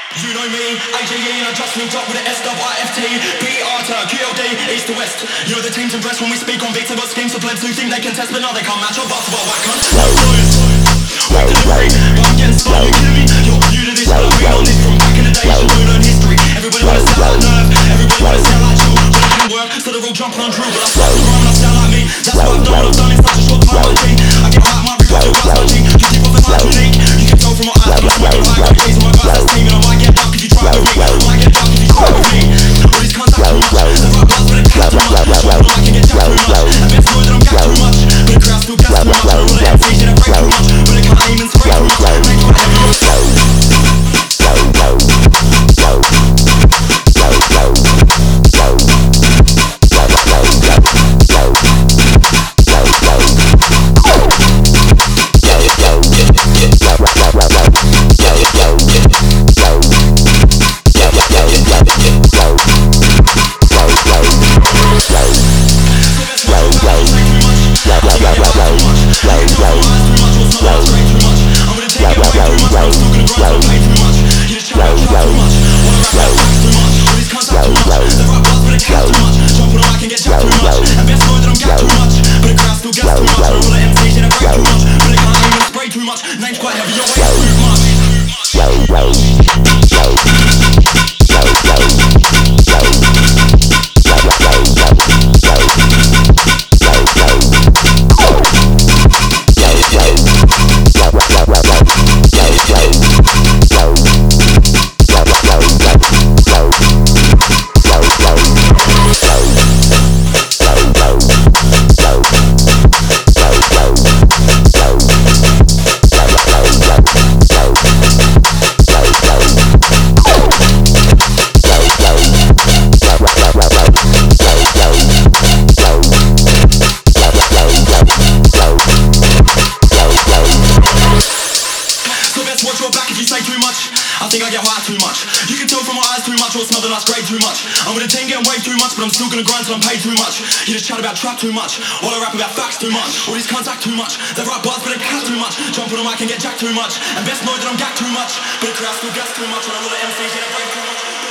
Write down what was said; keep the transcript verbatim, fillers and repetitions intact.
You know me, A J E, and I just linked up with the S W I F T. P R to Q L D, east to west. You know the team's impressed when we speak on beats. I've got schemes for plebs who think they can test, but now they can't match up. But well, whack cunt. Whack delivery, but I'm getting slow, you kidding me? You're new to this, but we got this from back in the day. You should learn history. Everybody wanna sell like nerve, everybody wanna sell like you. But it didn't work, so they're all jumping on Drew. But I start to rhyme and I sound like me. That's what I've done, what I've done in such a short time, my G. I get hype, my real to my G. You keep off the vibe unique. You can tell from my eyes, but I'm like a got days on my guys, that's teaming. I might get dark if you try with me. I might get dark if you try with me. All these cunts act too much. The right bars, but it cat too much. But I can get jacked too much. And best know that I'm gat too much. But the crowd still gas too much. All the M Cs, yeah, they break too much. But they can't aim and spray too much. Make my heavy on slow. Name's quite heavy, your way too much. I think I get high too much. You can tell from my eyes too much, or smell the nice grade too much. I'm with a team getting way too much, but I'm still gonna grind till I'm paid too much. You just chat about trap too much, while I rap about facts too much. All these cunts act too much, they write bars but they cat too much. Jump on the mic and get jacked too much, and best know that I'm gacked too much. But the crowd still gets too much, and I'm with the M Cs, yeah, they break too much.